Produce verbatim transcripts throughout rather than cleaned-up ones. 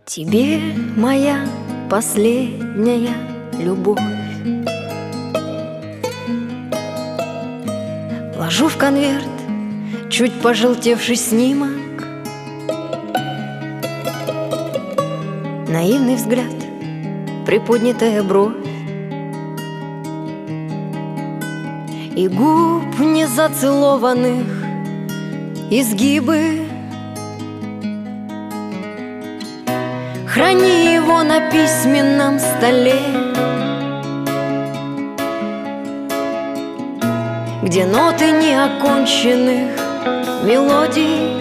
Тебе моя последняя любовь ложу в конверт чуть пожелтевший снимок, наивный взгляд, приподнятая бровь и губ незацелованных изгибы. Храни его на письменном столе, где ноты неоконченных мелодий.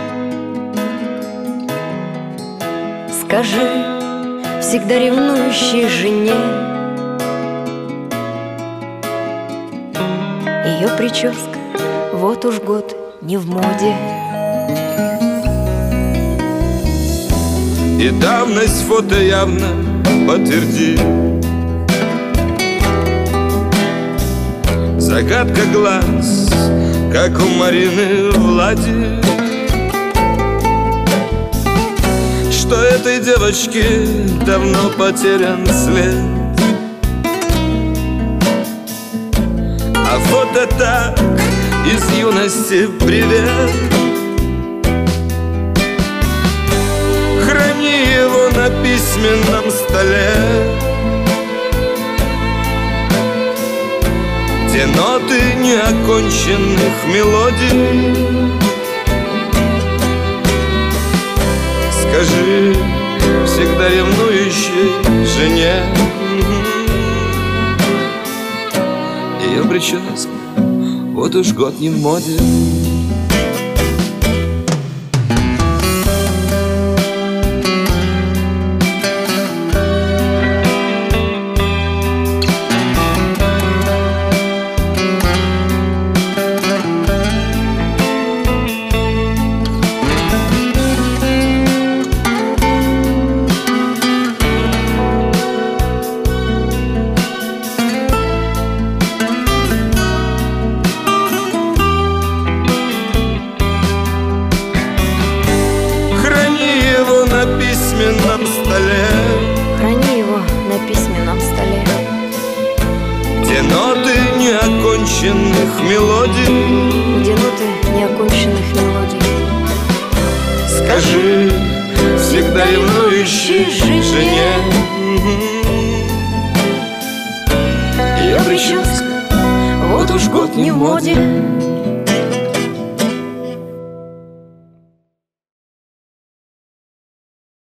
Скажи всегда ревнующей жене, ее прическа вот уж год не в моде. И давность фото явно подтвердит. Загадка глаз, как у Марины Влади, что этой девочке давно потерян след. А фото так из юности привет. Храни его на письменном столе, где ноты неоконченных мелодий. Скажи всегда ревнующей жене, ее прическа вот уж год не в моде. На письменном столе, храни его на письменном столе, где ноты неоконченных мелодий, где ноты неоконченных мелодий. Скажи всегда ревнующей жене, ее прическа вот уж год не в моде.